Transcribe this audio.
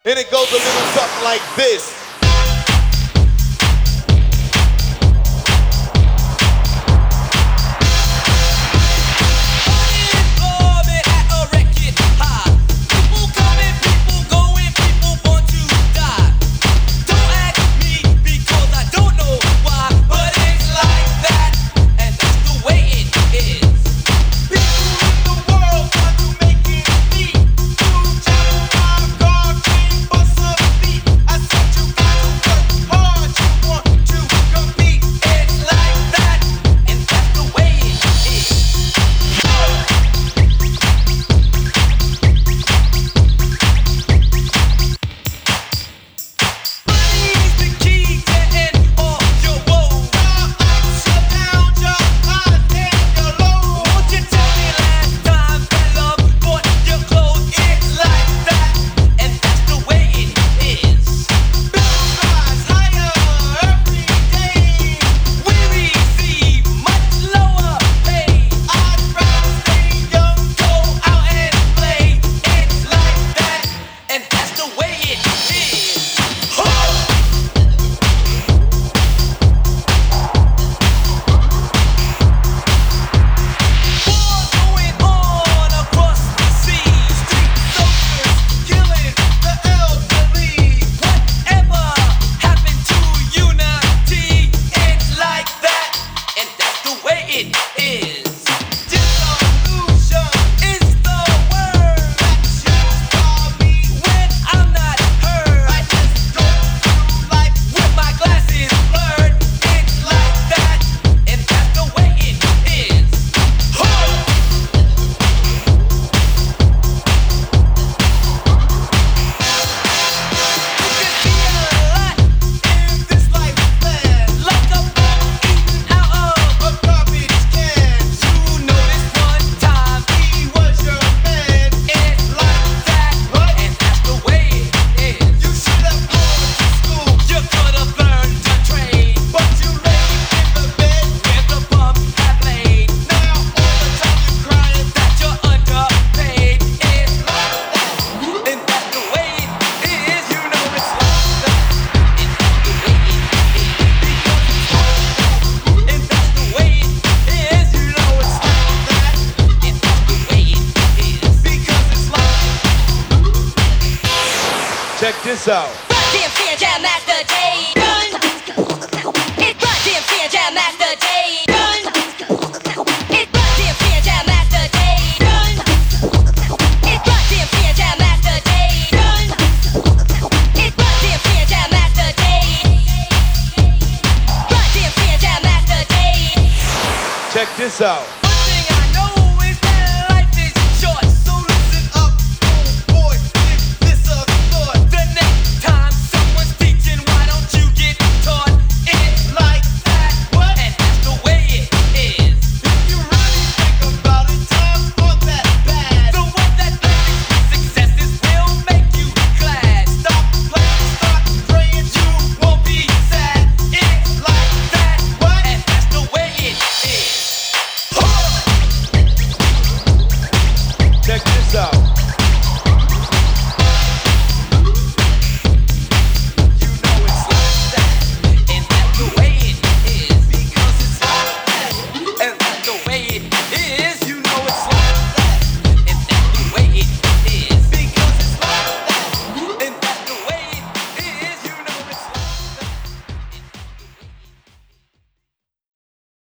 And it goes a little something like this. Check this out. Run DMC and Jam Master Jay. Run. It Run DMC and Jam Master Jay. Run. It Run DMC and Jam Master Jay. Run. It Run DMC and Jam Master Jay. Run. It Run DMC and Jam Master Jay. Run DMC and Jam Master Jay. Check this out.